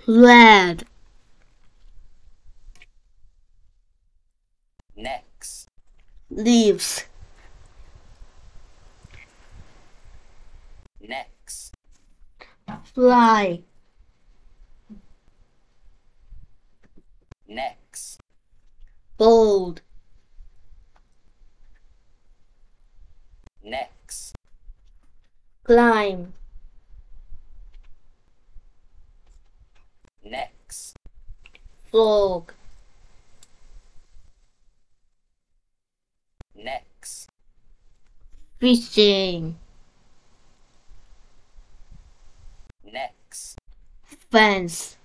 red, necks, leaves, necks, fly, necks, bold, necks, climb, necks, frog, necks, fishing, necks, fence.